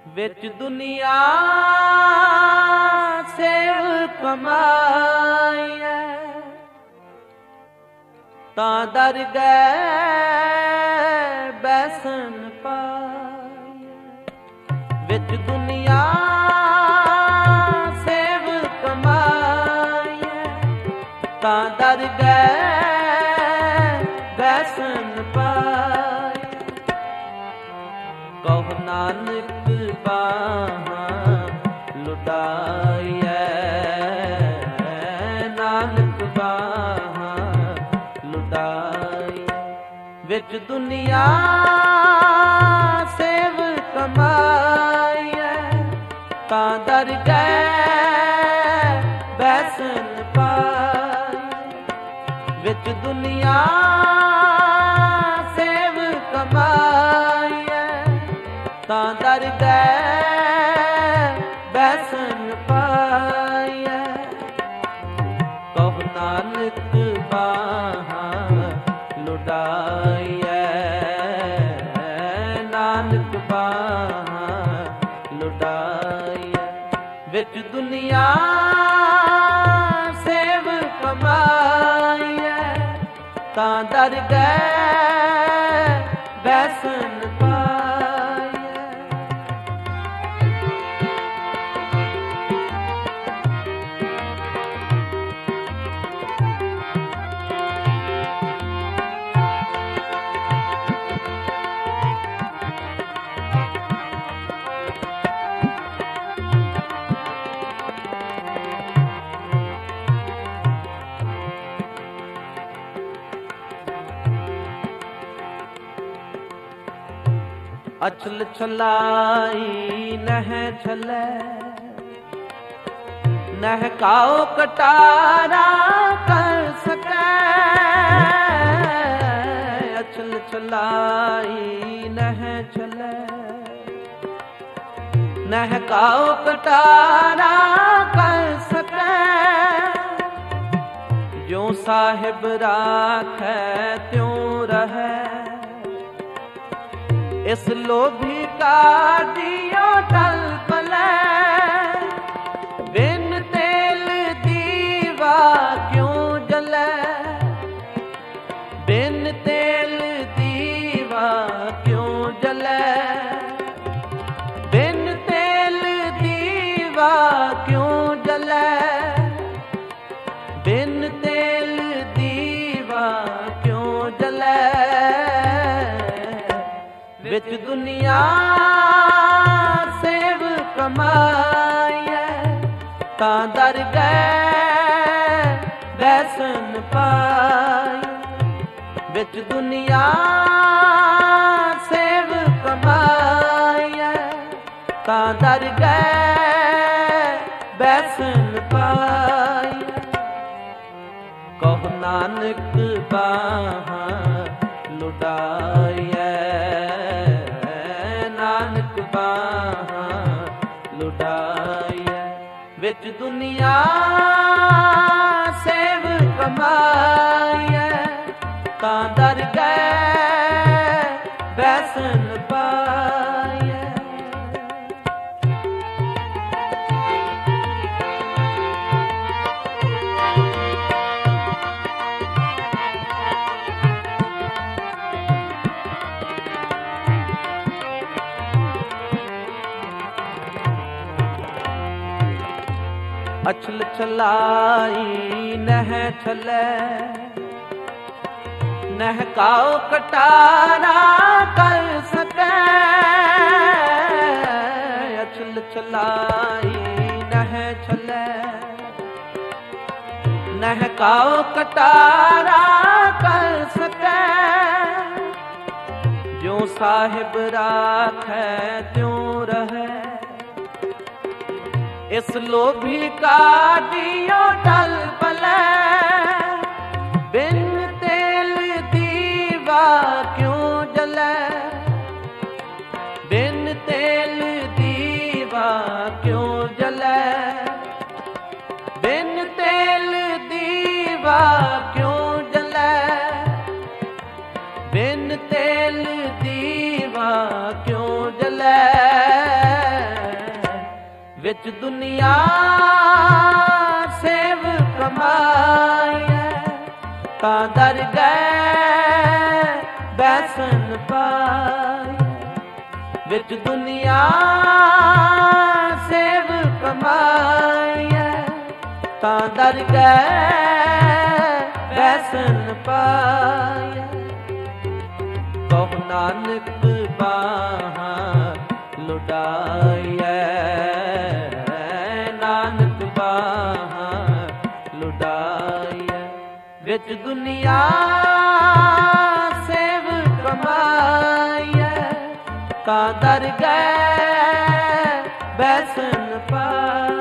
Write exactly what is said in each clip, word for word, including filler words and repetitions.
ਵਿੱਚ ਦੁਨੀਆ ਸੇਵ ਕਮਾਈਐ, ਤਾਂ ਦਰ ਗਏ ਬੈਸਨ ਪਾਈਐ। ਵਿੱਚ ਦੁਨੀਆ ਸੇਵ ਕਮਾਈਐ, ਤਾਂ ਦਰ ਗਏ ਬੈਸਨ ਪਾਈਐ। ਕਹੁ ਨਾਨਕ ਬਾਹਾਂ ਲੁਟਾਈਐ, ਨਾਨਕ ਬਾਹਾਂ ਲੁਟਾਈਐ। ਵਿੱਚ ਦੁਨੀਆ ਸੇਵ ਕਮਾਈਐ, ਤਾਂ ਦਰ ਗਏ ਬੈਸਨ ਪਾਈਐ। ਵਿੱਚ ਦੁਨੀਆ ਸੇਵ ਕਮਾਈਐ, ਤਾਂ ਦਰ ਗਏ ਬੈਸਨ ਪਾਈਐ। ਕਹੁ ਨਾਨਕ ਬਾਹਾਂ ਲੁਟਾਈਐ, ਨਾਨਕ ਬਾਹਾਂ ਲੁਟਾਈਐ। ਵਿੱਚ ਦੁਨੀਆ ਸੇਵ ਕਮਾਈਐ, ਤਾਂ ਦਰ ਗਏ ਬੈਸਨ ਪਾਈਐ। ਅਛਲ ਛਲਾਈ ਨਹਿ ਛਲੈ, ਨਹਿ ਕਾਉ ਕਟਾਰਾ ਕਰ ਸਕੈ। ਅਛਲ ਛਲਾਈ ਨਹਿ ਛਲੈ, ਨਹਿ ਕਾਉ ਕਟਾਰਾ ਕਰ ਸਕੈ। ਜੋ ਸਾਹਿਬ ਰਾਖੈ ਤਿਉ ਰਹੈ, ਇਸ ਲੋਭੀ ਕਾ ਦਿਓ ਟਲ ਪਲੈ। ਬਿਨ ਤੇਲ ਦੀਵਾ ਕਿਉ ਜਲੈ, ਬਿਨ ਤੇਲ ਦੀਵਾ ਕਿਉ ਜਲੈ। ਬਿਨ ਤੇਲ ਦੀਵਾ ਕਿਉ ਜਲੈ, ਬਿਨ ਤੇਲ ਦੀਵਾ ਕਿਉ ਜਲੈ। ਵਿੱਚ ਦੁਨੀਆ ਸੇਵ ਕਮਾਈਐ, ਤਾਂ ਦਰ ਗਏ ਬੈਸਨ ਪਾਈਐ। ਵਿੱਚ ਦੁਨੀਆ ਸੇਵ ਕਮਾਈਐ, ਤਾਂ ਦਰ ਗਏ ਬੈਸਨ ਪਾਈਐ। ਕਹੁ ਨਾਨਕ ਬਾਹਾਂ ਲੁਟਾਈਐ, ਨਾਨਕ ਬਾਹਾਂ ਲੁਟਾਈਐ। ਵਿੱਚ ਦੁਨੀਆ ਸੇਵ ਕਮਾਈਐ, ਤਾਂ ਦਰ ਗਏ ਬੈਸਨ ਪਾਈਐ। ਅਛਲ ਛਲਾਈ ਨਹਿ ਛਲੈ, ਨਹਿ ਕਾਉ ਕਟਾਰਾ ਕਰ ਸਕੈ। ਅਛਲ ਛਲਾਈ ਨਹਿ ਛਲੈ, ਨਹਿ ਕਾਉ ਕਟਾਰਾ ਕਰ ਸਕੈ। ਜੋ ਸਾਹਿਬ ਰਾਖੈ ਤਿਉ ਰਹੈ, ਇਸ ਲੋਭੀ ਕਾ ਦਿਓ ਟਲ ਪਲੈ। ਬਿਨ ਤੇਲ ਦੀਵਾ ਕਿਉ ਜਲੈ, ਬਿਨ ਤੇਲ ਦੀਵਾ ਕਿਉ ਜਲੈ। ਬਿਨ ਤੇਲ ਦੀਵਾ ਕਿਉ ਜਲੈ, ਬਿਨ ਤੇਲ ਦੀਵਾ ਕਿਉ ਜਲੈ। ਵਿੱਚ ਦੁਨੀਆ ਸੇਵ ਕਮਾਈਐ, ਤਾਂ ਦਰ ਗਏ ਬੈਸਨ ਪਾਈਐ। ਵਿੱਚ ਦੁਨੀਆ ਸੇਵ ਕਮਾਈਐ, ਤਾਂ ਦਰ ਗਏ ਬੈਸਨ ਪਾਈਐ। ਕਹੁ ਨਾਨਕ ਬਾਹਾਂ ਲੁਟਾਈਐ, ਨਾਨਕ ਬਾਹਾਂ ਲੁਟਾਈਐ। ਵਿੱਚ ਦੁਨੀਆ ਸੇਵ ਕਮਾਈਐ, ਤਾਂ ਦਰ ਗਏ ਬੈਸਨ ਪਾਈਐ।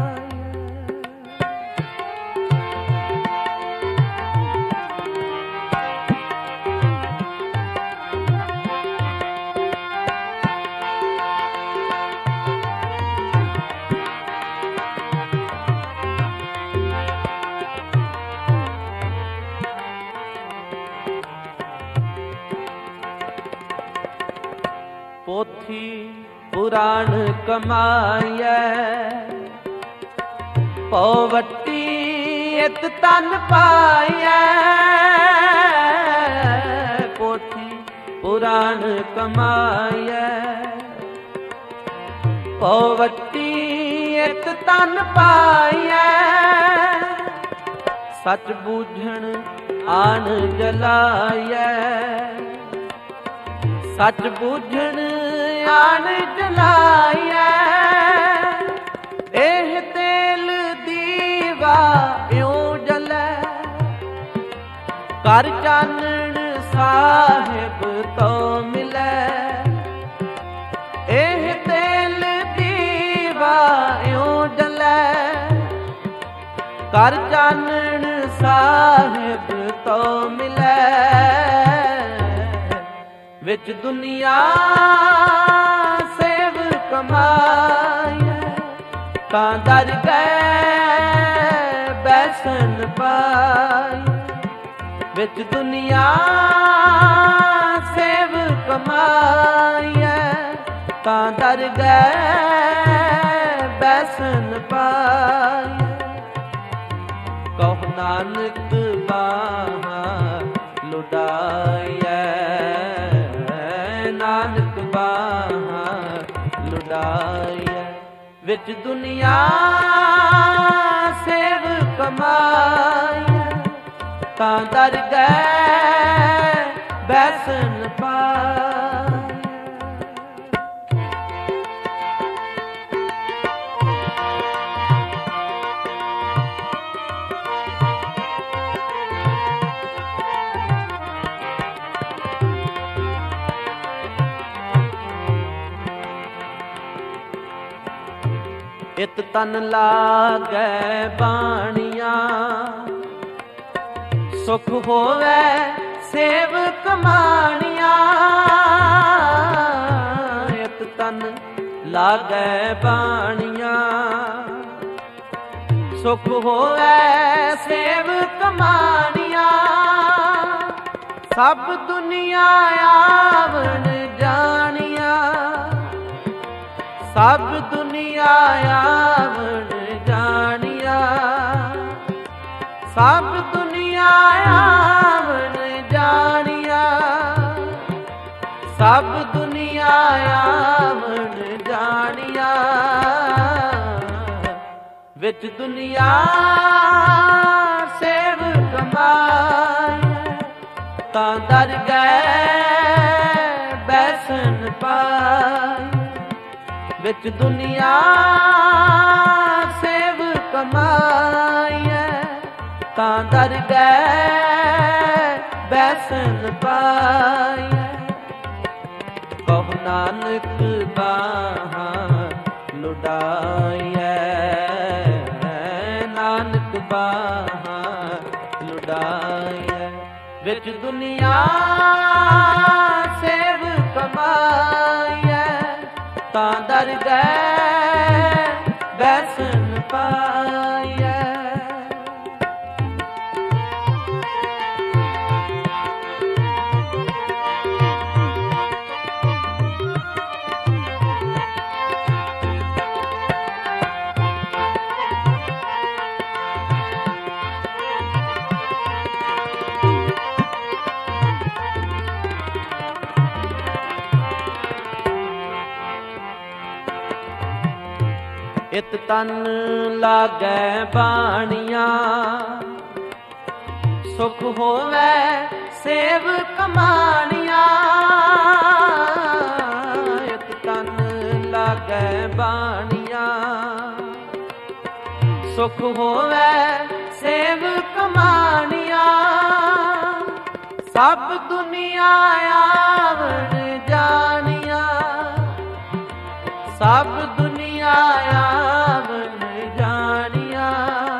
ਪੋਥੀ ਪੁਰਾਣ ਕਮਾਈਐ, ਪਉਵੱਟੀ ਇਤ ਤਨ ਪਾਈਐ। ਪੋਥੀ ਪੁਰਾਣ ਕਮਾਈਐ, ਪਉਵੱਟੀ ਇਤ ਤਨ ਪਾਈਐ। ਸੱਚ ਬੂਝਣ ਆਣ ਜਲਾਈਐ, ਸੱਚ ਬੂਝਣ ਆਣ ਜਲਾਈਐ। ਇਹ ਤੇਲ ਦੀਵਾ ਇਉਂ ਜਲੈ, ਕਰ ਚਾਨਣ ਸਾਹਿਬ ਤੋਂ ਮਿਲੈ। ਇਹ ਤੇਲ ਦੀਵਾ ਇਉਂ ਜਲੈ, ਕਰ ਚਾਨਣ ਸਾਹਿਬ ਤੋਂ ਮਿਲੈ। ਵਿੱਚ ਦੁਨੀਆ ਸੇਵ ਕਮਾਈਐ, ਤਾਂ ਦਰ ਗਏ ਬੈਸਨ ਪਾਈਐ। ਵਿੱਚ ਦੁਨੀਆ ਸੇਵ ਕਮਾਈਐ, ਤਾਂ ਦਰ ਗਏ ਬੈਸਨ ਪਾਈਐ। ਕਹੁ ਨਾਨਕ ਬਾਹਾਂ ਲੁਟਾਈਐ, ਨਾਨਕ ਬਾਹਾਂ ਲੁਟਾਈਐ। ਵਿੱਚ ਦੁਨੀਆ ਸੇਵ ਕਮਾਈਐ, ਤਾਂ ਦਰ ਗਏ ਬੈਸਨ ਪਾਈਐ। ਇਤ ਤਨ ਲਾਗੈ ਬਾਣੀਆਂ, ਸੁਖ ਹੋਵੇ ਸੇਵ ਕਮਾਣੀਆਂ। ਇਤ ਤਨ ਲਾਗੈ ਬਾਣੀਆਂ, ਸੁਖ ਹੋਵੇ ਸੇਵ ਕਮਾਣੀਆਂ। ਸਭ ਦੁਨੀਆ ਆਵਣ ਜਾਣੀਆਂ, ਸਭ ਦੁਨੀਆ ਆਵਣ ਜਾਣੀਆਂ। ਸਭ ਦੁਨੀਆ ਆਵਣ ਜਾਣੀਆਂ, ਸਭ ਦੁਨੀਆ ਆਵਣ ਜਾਣੀਆਂ। ਵਿੱਚ ਦੁਨੀਆ ਸੇਵ ਕਮਾਈਐ, ਤਾਂ ਦਰ ਗਏ ਬੈਸਨ ਪਾਈਐ। ਵਿੱਚ ਦੁਨੀਆ ਸੇਵ ਕਮਾਈਐ, ਤਾਂ ਦਰ ਗਏ ਬੈਸਨ ਪਾਈਐ। ਕਹੁ ਨਾਨਕ ਬਾਹਾਂ ਲੁਟਾਈਐ, ਨਾਨਕ ਬਾਹਾਂ ਲੁਟਾਈਐ। ਵਿੱਚ ਦੁਨੀਆ ਸੇਵ ਕਮਾਈਐ, ਤਾਂ ਦਰ ਗਏ ਬੈਸਨ ਪਾਈਐ। ਇਤ ਤਨ ਲਾਗੈ ਬਾਣੀਆਂ, ਸੁਖ ਹੋਵੇ ਸੇਵ ਕਮਾਣੀਆਂ। ਇਤ ਤਨ ਲਾਗੈ ਬਾਣੀਆਂ, ਸੁਖ ਹੋਵੇ ਸੇਵ ਕਮਾਣੀਆਂ। ਸਭ ਦੁਨੀਆ ਆਵਣ ਜਾਣੀਆਂ, ਸਭ ਦੁਨੀਆ ਆਵਣ ਜਾਣੀਆਂ।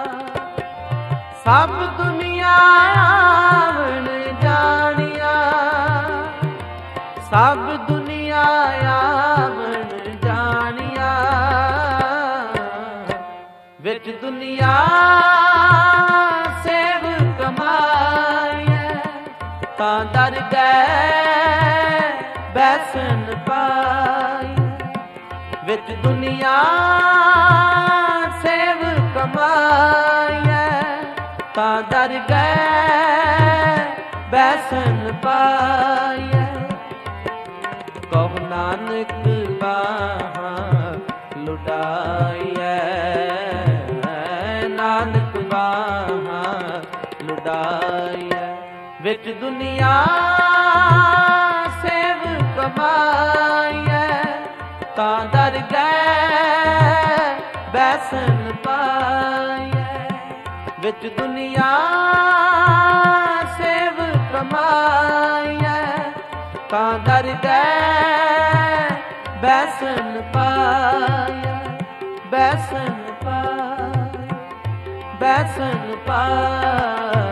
ਸਭ ਦੁਨੀਆ ਆਵਣ ਜਾਣੀਆਂ, ਸਭ ਦੁਨੀਆ ਆਵਣ ਜਾਣੀਆਂ। ਵਿੱਚ ਦੁਨੀਆ ਸੇਵ ਕਮਾਈਐ, ਤਾਂ ਦਰ ਗਏ ਬੈਸਨ ਪਾਈਐ। ਵਿੱਚ ਦੁਨੀਆ ਸੇਵ ਕਮਾਈਐ, ਤਾਂ ਦਰ ਗਏ ਬੈਸਨ ਪਾਈਐ। ਕਹੁ ਨਾਨਕ ਬਾਹਾਂ ਲੁਟਾਈਐ, ਨਾਨਕ ਬਾਹਾਂ ਲੁਟਾਈਐ। ਵਿੱਚ ਦੁਨੀਆ ਸੇਵ ਕਮਾਈਐ, ਤਾਂ ਦਰ ਗਏ ਬੈਸਨ ਪਾਈਐ। ਵਿੱਚ ਦੁਨੀਆ ਸੇਵ ਕਮਾਈਐ, ਤਾਂ ਦਰ ਗਏ ਬੈਸਨ ਪਾਈਐ। ਬੈਸਨ ਪਾਈਐ, ਬੈਸਨ ਪਾਈਐ।